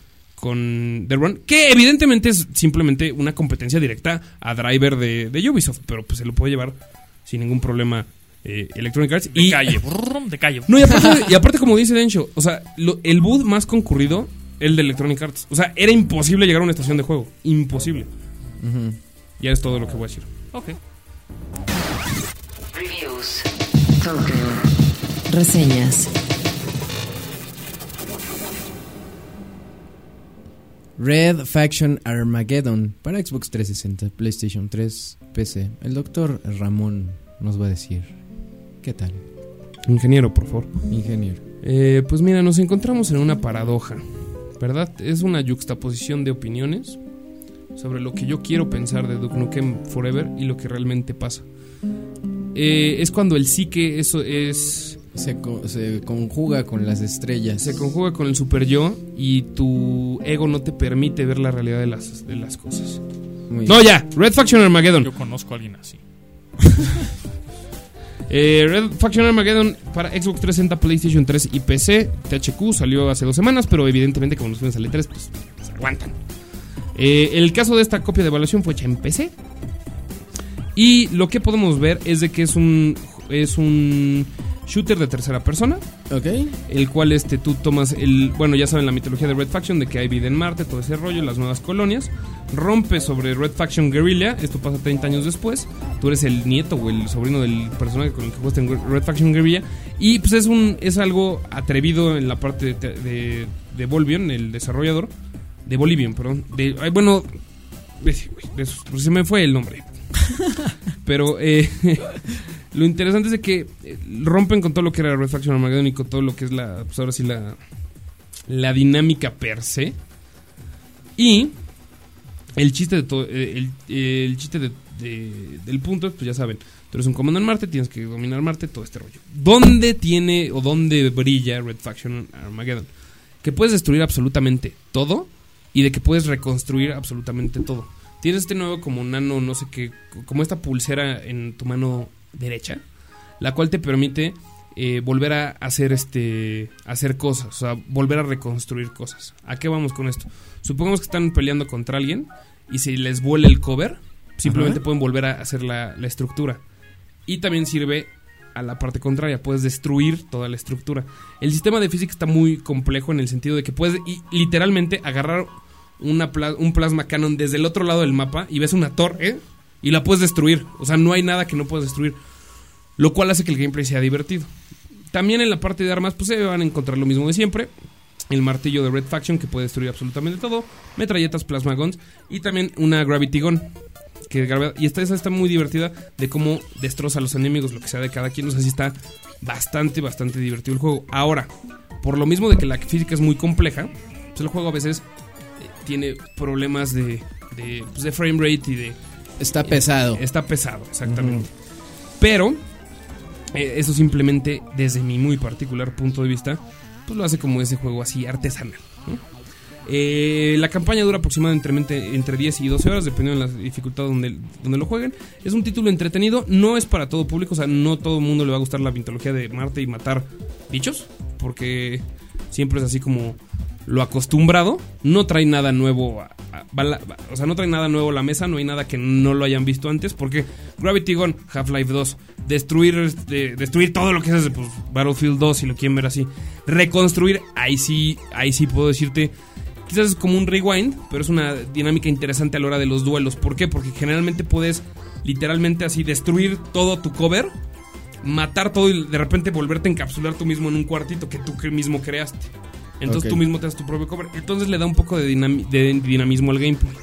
con The Run, que evidentemente es simplemente una competencia directa a Driver de Ubisoft, pero pues se lo puede llevar sin ningún problema Electronic Arts. De calle. De calle. No, y aparte como dice Densho, o sea, el booth más concurrido, el de Electronic Arts. O sea, era imposible llegar a una estación de juego. Imposible. Ya es todo lo que voy a decir. Ok. Reviews. Token. Reseñas. Red Faction Armageddon para Xbox 360, PlayStation 3, PC. El doctor Ramón nos va a decir ¿qué tal? Ingeniero, por favor. Ingeniero. Pues mira, nos encontramos en una paradoja, ¿verdad? Es una yuxtaposición de opiniones sobre lo que yo quiero pensar de Duke Nukem Forever y lo que realmente pasa. Es cuando el psique se conjuga con las estrellas. Se conjuga con el super yo y tu ego no te permite ver la realidad de las cosas. Muy No, ya, Red Faction Armageddon. Yo conozco a alguien así. Red Faction Armageddon para Xbox 360, PlayStation 3 y PC. THQ salió hace 2 semanas, pero evidentemente como nos fuimos al E3, pues se aguantan. El caso de esta copia de evaluación fue hecha en PC. Y lo que podemos ver es de que es un shooter de tercera persona. Ok. El cual tú tomas bueno, ya saben la mitología de Red Faction, de que hay vida en Marte, todo ese rollo, las nuevas colonias. Rompe sobre Red Faction Guerrilla. Esto pasa 30 años después. Tú eres el nieto o el sobrino del personaje con el que jugaste en Red Faction Guerrilla. Y pues es algo atrevido en la parte de Volvion, el desarrollador. De Bolivian, perdón. Bueno, se me fue el nombre. Pero lo interesante es de que rompen con todo lo que era Red Faction Armageddon y con todo lo que es pues ahora sí la dinámica per se. Y el chiste de todo, el chiste del punto es, pues ya saben, tú eres un comando en Marte, tienes que dominar Marte, todo este rollo. ¿Dónde brilla Red Faction Armageddon? Que puedes destruir absolutamente todo y de que puedes reconstruir absolutamente todo. Tienes nuevo como nano, no sé qué, como esta pulsera en tu mano derecha, la cual te permite volver a hacer cosas, o sea, volver a reconstruir cosas. ¿A qué vamos con esto? Supongamos que están peleando contra alguien y si les vuela el cover, simplemente pueden volver a hacer la estructura. Y también sirve a la parte contraria, puedes destruir toda la estructura. El sistema de física está muy complejo en el sentido de que puedes literalmente agarrar un plasma cannon desde el otro lado del mapa y ves una torre y la puedes destruir. O sea, no hay nada que no puedas destruir, lo cual hace que el gameplay sea divertido. También en la parte de armas pues se van a encontrar lo mismo de siempre. El martillo de Red Faction, que puede destruir absolutamente todo, metralletas, plasma guns y también una gravity gun y esa está muy divertida, de cómo destroza a los enemigos, lo que sea de cada quien. O sea, sí está bastante divertido el juego. Ahora, por lo mismo de que la física es muy compleja, pues el juego a veces tiene problemas de frame rate y de... Está pesado. Está pesado, exactamente. Pero eso simplemente, desde mi muy particular punto de vista, pues lo hace como ese juego así artesanal, ¿no? La campaña dura aproximadamente entre 10 y 12 horas, dependiendo de la dificultad donde lo jueguen. Es un título entretenido, no es para todo público. O sea, no todo el mundo le va a gustar la mitología de Marte y matar bichos, porque siempre es así como lo acostumbrado. No trae nada nuevo o sea, no trae nada nuevo a la mesa. No hay nada que no lo hayan visto antes, porque Gravity Gun, Half-Life 2, destruir todo lo que es pues, Battlefield 2, si lo quieren ver así. Reconstruir, ahí sí puedo decirte, quizás es como un rewind, pero es una dinámica interesante a la hora de los duelos. ¿Por qué? Porque generalmente puedes literalmente así destruir todo tu cover, matar todo y de repente volverte a encapsular tú mismo en un cuartito que tú mismo creaste. Entonces tú mismo te das tu propio cover. Entonces le da un poco de dinamismo al gameplay.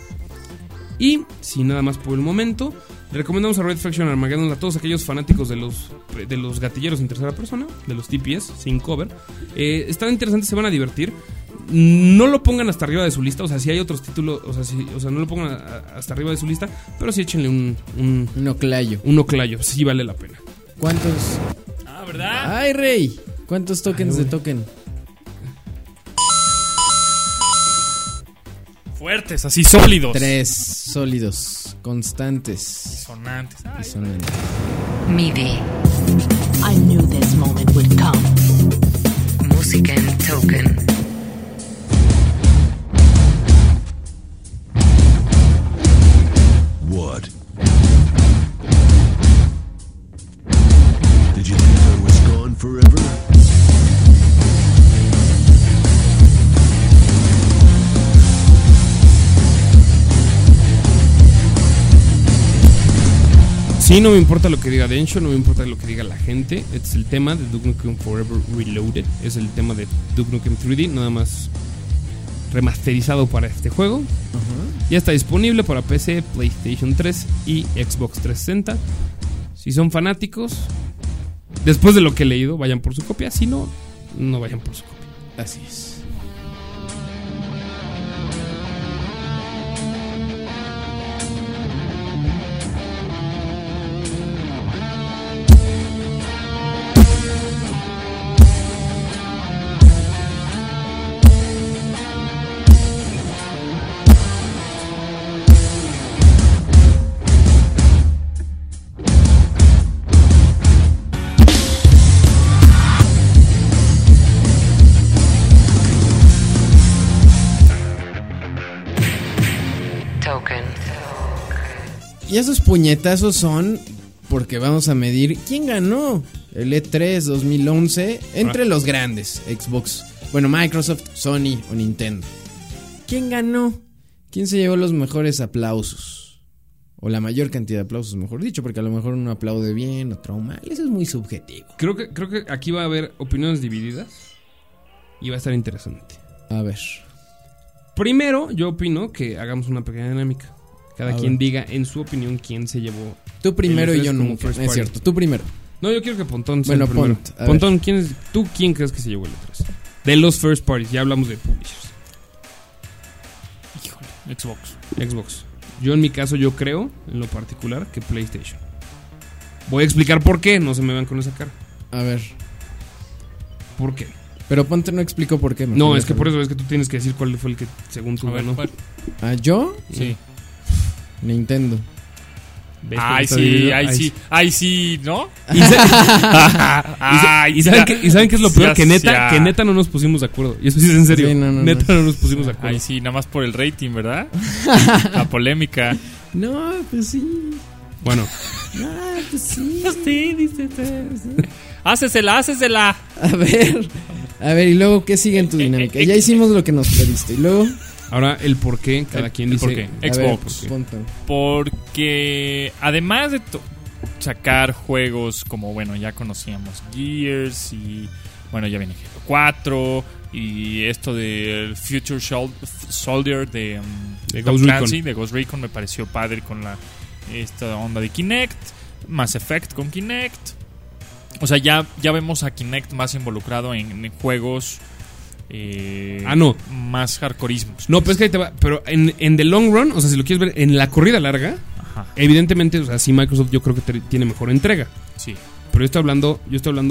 Y sin nada más por el momento, le recomendamos a Red Faction Armageddon a todos aquellos fanáticos de los gatilleros en tercera persona, de los TPS sin cover. Están interesantes, se van a divertir. No lo pongan hasta arriba de su lista. O sea, si hay otros títulos, o sea, no lo pongan hasta arriba de su lista, pero sí échenle un oclayo. Un oclayo, sí vale la pena. ¿Cuántos? ¿Verdad? ¡Ay, Rey! ¿Cuántos tokens de token? Fuertes, así sólidos. 3 sólidos, constantes. Sonantes. MIDI. I knew this moment would come. Música en token. Did you think I was gone forever? Sí, no me importa lo que diga Densho, no me importa lo que diga la gente. Es el tema de Duke Nukem Forever Reloaded. Es el tema de Duke Nukem 3D, nada más remasterizado para este juego. Ya está disponible para PC, PlayStation 3 y Xbox 360. Si son fanáticos, después de lo que he leído, vayan por su copia. Si no, no vayan por su copia. Así es. Y esos puñetazos son porque vamos a medir quién ganó el E3 2011 entre los grandes, Xbox, bueno, Microsoft, Sony o Nintendo. ¿Quién ganó? ¿Quién se llevó los mejores aplausos? O la mayor cantidad de aplausos, mejor dicho, porque a lo mejor uno aplaude bien, otro mal. Eso es muy subjetivo. Creo que aquí va a haber opiniones divididas y va a estar interesante. A ver. Primero, yo opino que hagamos una pequeña dinámica. Cada quien diga en su opinión quién se llevó. Tú primero y yo como nunca. first Es party. cierto, tú primero. No, yo quiero que Pontón sea Bueno, el primero. Pont, a Pontón, ¿tú quién crees que se llevó el E3? De los first parties, ya hablamos de publishers. Híjole, Xbox. Yo en mi caso, yo creo, en lo particular, que PlayStation. Voy a explicar por qué, no se me van con esa cara. A ver. ¿Por qué? Pero Ponte no explicó por qué. No, es que por eso es que tú tienes que decir cuál fue el que según tú A ver, ganó. ¿cuál? ¿Ah, yo? Sí. Nintendo. ¿Ves Ay, cómo está sí, dividido? ay, sí, ¿no? ¿Y saben qué es lo peor? Ya, Que ya. neta no nos pusimos de acuerdo. Y eso sí es en serio. Sí, no, neta no nos pusimos de acuerdo. Ay, sí, nada más por el rating, ¿verdad? La polémica. No, pues sí. Bueno, Ah, pues sí. Sí, dice. Hácesela. A ver, y luego, ¿qué sigue en tu dinámica? Ya hicimos lo que nos pediste. Y luego, ahora el por qué cada quien el dice. por qué. a ver, Xbox. Ponte. Porque además de sacar juegos como, bueno, ya conocíamos Gears y, bueno, ya viene Halo 4 y esto del Future Soldier de Ghost Clancy, Recon. de Ghost Recon, me pareció padre con esta onda de Kinect, Mass Effect con Kinect. O sea, ya vemos a Kinect más involucrado en juegos no. más hardcoreismos. No, pues que ahí te va. Pero en the long run, o sea, si lo quieres ver en la corrida larga, Ajá, evidentemente, o sea, sí Microsoft yo creo que tiene mejor entrega. sí. Pero yo estoy hablando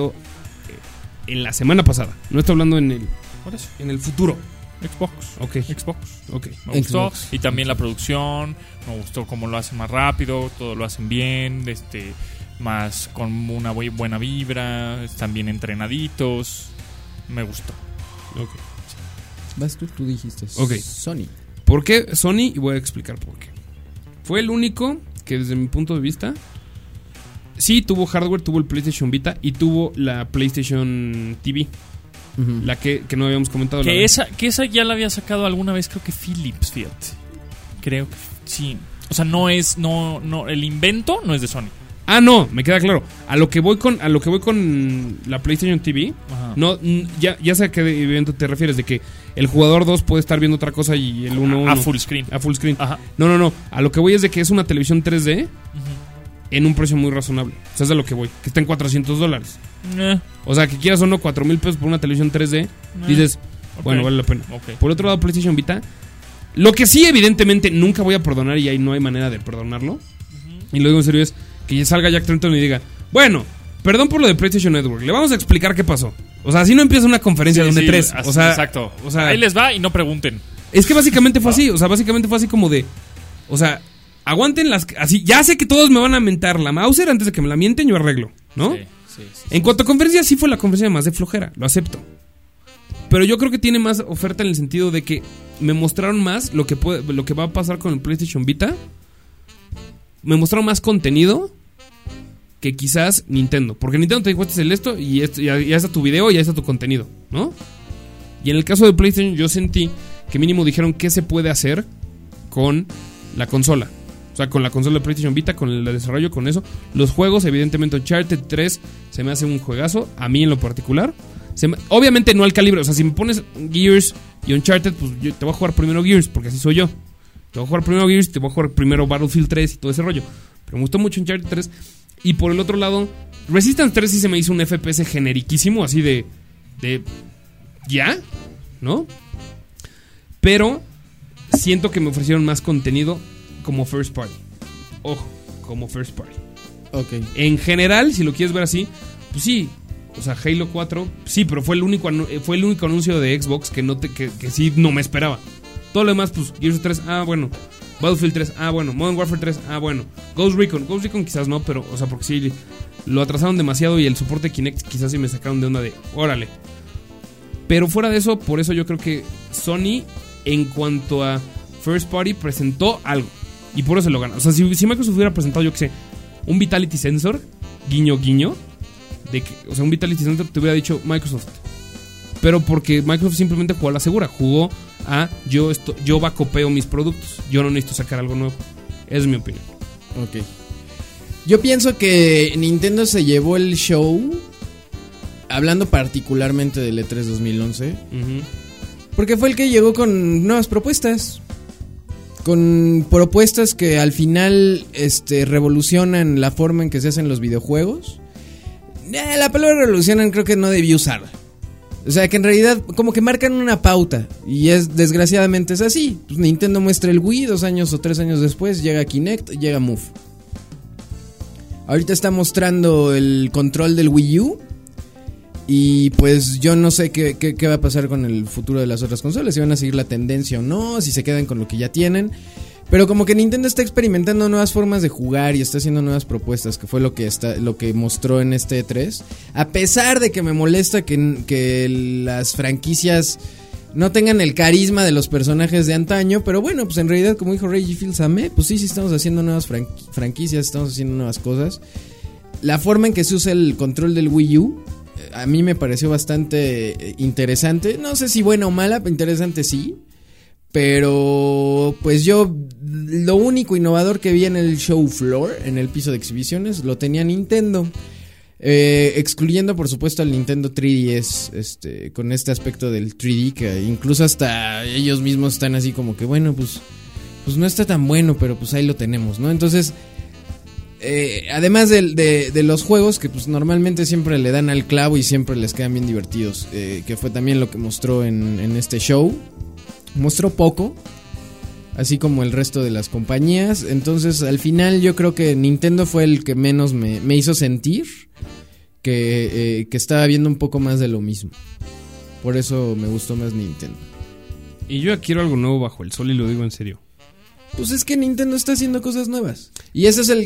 en la semana pasada. No estoy hablando en Por eso. el futuro. Xbox. Ok. Me gustó. Xbox. Y también la producción. Me gustó cómo lo hacen más rápido. Todo lo hacen bien. Más con una buena vibra. Están bien entrenaditos. Me gustó. Ok. Vas tú dijiste. Ok. Sony. ¿Por qué Sony? Y voy a explicar por qué. Fue el único que desde mi punto de vista sí tuvo hardware, tuvo el PlayStation Vita y tuvo la PlayStation TV. Ujú. La que no habíamos comentado. Que esa ya la había sacado alguna vez, creo que Philips, fíjate. Creo que sí. O sea, no el invento no es de Sony. Ah, no, me queda claro. A lo que voy con la PlayStation TV, Ajá. no, ya sé a qué evento te refieres, de que el jugador 2 puede estar viendo otra cosa y el 1 A full screen. a full screen. Ajá. No. A lo que voy es de que es una televisión 3D en un precio muy razonable. O sea, es de lo que voy. Que está en $400. O sea, que quieras o no, $4,000 por una televisión 3D. Dices, Ok. bueno, vale la pena. Ok. Por otro lado, PlayStation Vita. Lo que sí, evidentemente, nunca voy a perdonar y ahí no hay manera de perdonarlo. Y lo digo en serio es que salga Jack Tretton y diga, bueno, perdón por lo de PlayStation Network, le vamos a explicar qué pasó. O sea, así no empieza una conferencia de un E3. O sea, exacto. O sea, Ahí les va y no pregunten. es que básicamente fue así. O sea, básicamente fue así como de, o sea, aguanten las... Así, ya sé que todos me van a mentar la Mauser, antes de que me la mienten yo arreglo, ¿no? Sí. En cuanto a conferencia, sí fue la conferencia más de flojera, lo acepto. Pero yo creo que tiene más oferta en el sentido de que me mostraron más lo que va a pasar con el PlayStation Vita. Me mostraron más contenido que quizás Nintendo. Porque Nintendo te dijo, este es esto y ya está tu video y ya está tu contenido, ¿no? Y en el caso de PlayStation yo sentí que mínimo dijeron qué se puede hacer con la consola. O sea, con la consola de PlayStation Vita, con el desarrollo, con eso. Los juegos, evidentemente Uncharted 3 se me hace un juegazo, a mí en lo particular. Obviamente no al calibre, o sea, si me pones Gears y Uncharted, pues yo te voy a jugar primero Gears, porque así soy yo. Te voy a jugar primero Gears y te voy a jugar primero Battlefield 3 y todo ese rollo. Pero me gustó mucho Uncharted 3. Y por el otro lado, Resistance 3 sí se me hizo un FPS generiquísimo, así de ¿ya? ¿No? Pero siento que me ofrecieron más contenido como first party. Ojo, como first party. Ok. En general, si lo quieres ver así, pues sí. O sea, Halo 4, sí, pero fue el único anuncio de Xbox que sí no me esperaba. Todo lo demás, pues, Gears 3, bueno. Battlefield 3, bueno. Modern Warfare 3, bueno. Ghost Recon quizás no, pero, o sea, porque sí lo atrasaron demasiado y el soporte Kinect quizás sí me sacaron de onda de, órale. Pero fuera de eso, por eso yo creo que Sony, en cuanto a First Party, presentó algo. Y por eso se lo gana. O sea, si Microsoft hubiera presentado, yo qué sé, un Vitality Sensor, guiño, o sea, un Vitality Sensor te hubiera dicho Microsoft. Pero porque Microsoft simplemente jugó a la segura. Jugó a yo bacopeo mis productos. Yo no necesito sacar algo nuevo. Esa es mi opinión. Ok. Yo pienso que Nintendo se llevó el show, hablando particularmente del E3 2011, porque fue el que llegó con nuevas propuestas. Con propuestas que al final revolucionan la forma en que se hacen los videojuegos. La palabra revolucionan creo que no debí usarla. O sea, que en realidad como que marcan una pauta. Y desgraciadamente es así. Pues Nintendo muestra el Wii, 2 años o 3 años después llega Kinect, llega Move. Ahorita está mostrando el control del Wii U. Y pues yo no sé qué va a pasar con el futuro de las otras consolas. Si van a seguir la tendencia o no, si se quedan con lo que ya tienen. Pero como que Nintendo está experimentando nuevas formas de jugar y está haciendo nuevas propuestas, que fue lo que mostró en este E3. A pesar de que me molesta que las franquicias no tengan el carisma de los personajes de antaño, pero bueno, pues en realidad, como dijo Reggie Fils-Aimé, pues sí estamos haciendo nuevas franquicias, estamos haciendo nuevas cosas. La forma en que se usa el control del Wii U a mí me pareció bastante interesante. No sé si buena o mala, pero interesante sí. Pero pues yo lo único innovador que vi en el show floor, en el piso de exhibiciones, lo tenía Nintendo. Excluyendo por supuesto al Nintendo 3DS, con este aspecto del 3D, que incluso hasta ellos mismos están así como que bueno, pues no está tan bueno, pero pues ahí lo tenemos, ¿no? Entonces, además de los juegos que pues normalmente siempre le dan al clavo y siempre les quedan bien divertidos, que fue también lo que mostró en este show. Mostró poco, así como el resto de las compañías. Entonces al final yo creo que Nintendo fue el que menos me hizo sentir que estaba viendo un poco más de lo mismo. Por eso me gustó más Nintendo. Y yo ya quiero algo nuevo bajo el sol, y lo digo en serio. Pues es que Nintendo está haciendo cosas nuevas. Y esa es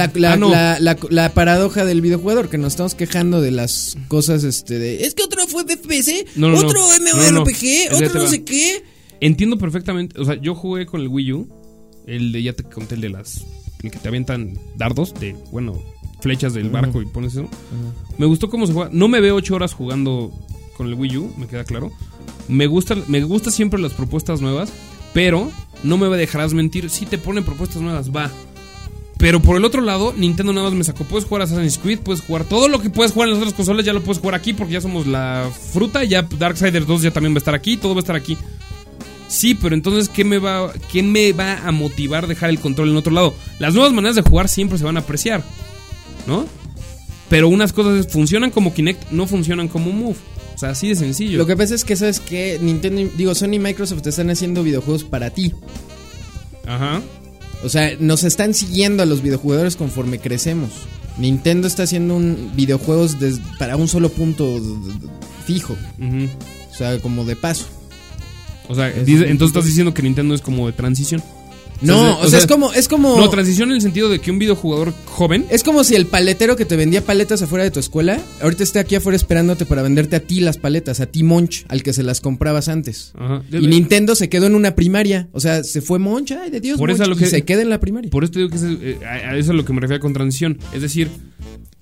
la paradoja del videojugador, que nos estamos quejando de las cosas es que otro fue de FPS, otro MMORPG, otro no sé qué. Entiendo perfectamente, o sea, yo jugué con el Wii U, ya te conté el que te avientan dardos, flechas del barco y pones eso. Me gustó cómo se juega. No me veo 8 horas jugando con el Wii U, me queda claro. Me gusta siempre las propuestas nuevas, pero no me dejarás mentir, si te ponen propuestas nuevas, va. Pero por el otro lado, Nintendo nada más me sacó, puedes jugar Assassin's Creed, puedes jugar todo lo que puedes jugar en las otras consolas, ya lo puedes jugar aquí porque ya somos la fruta, ya Darksiders 2 ya también va a estar aquí, todo va a estar aquí. Sí, pero entonces, ¿qué me va a motivar dejar el control en otro lado? Las nuevas maneras de jugar siempre se van a apreciar, ¿no? Pero unas cosas funcionan como Kinect, no funcionan como Move. O sea, así de sencillo. Lo que pasa es que, ¿sabes qué? Sony y Microsoft están haciendo videojuegos para ti. Ajá. O sea, nos están siguiendo a los videojugadores conforme crecemos. Nintendo está haciendo videojuegos para un solo punto fijo. O sea, como de paso. O sea, entonces estás diciendo que Nintendo es como de transición. No, o sea, es como... No, transición en el sentido de que un videojugador joven... Es como si el paletero que te vendía paletas afuera de tu escuela ahorita esté aquí afuera esperándote para venderte a ti las paletas, a ti Monch, al que se las comprabas antes. Ajá. Y Nintendo se quedó en una primaria. O sea, se fue Monch, ay de Dios, por Monch, eso y se queda en la primaria. Por eso te digo que a eso es lo que me refiero con transición. Es decir,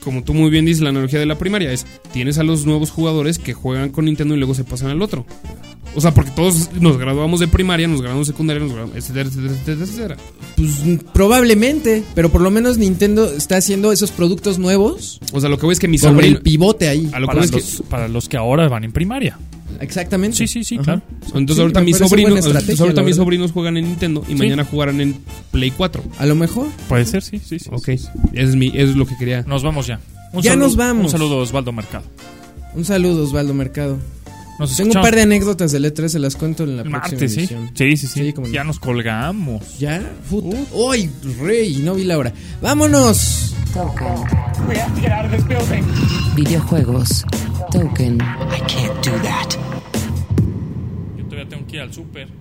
como tú muy bien dices, la analogía de la primaria es, tienes a los nuevos jugadores que juegan con Nintendo y luego se pasan al otro. O sea, porque todos nos graduamos de primaria, nos graduamos de secundaria, nos graduamos, etcétera, etcétera, etcétera. Pues probablemente, pero por lo menos Nintendo está haciendo esos productos nuevos O sea, lo que voy es que mi con sobrino... el pivote ahí. A lo que Para voy es los, que... para los que ahora van en primaria. Exactamente. Sí, Ajá. claro. Entonces Sí, ahorita me mis parece sobrinos, buena estrategia, ahorita la mis verdad. sobrinos juegan en Nintendo y Sí. mañana jugarán en Play 4. A lo mejor. Puede ser, sí. Ok, eso es lo que quería. Nos vamos ya. Ya nos vamos. Un saludo a Osvaldo Mercado. Un saludo, Osvaldo Mercado. Nos Tengo un escuchamos par de anécdotas del E3, se las cuento en la el próxima martes, ¿sí? emisión. Sí. Sí, cómo no. Ya nos colgamos. ¿Ya? Puta. ¡Ay, rey! No vi la hora. ¡Vámonos! Token. Videojuegos. Token. I can't do that. Yo todavía tengo que ir al súper.